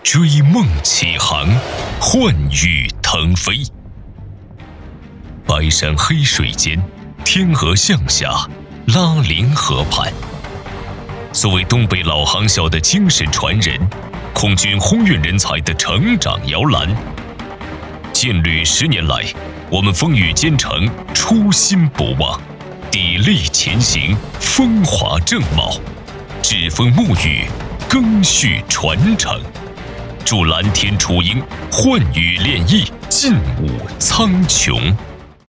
追梦起航，幻玉腾飞。白山黑水间，天鹅向下，拉陵河畔。作为东北老航校的精神传人，空军轰运人才的成长摇篮。建旅10年来，我们风雨兼程，初心不忘，砥砺前行，风华正茂，栉风沐雨，赓续传承，助蓝天雏鹰，幻羽练艺，劲舞苍穹。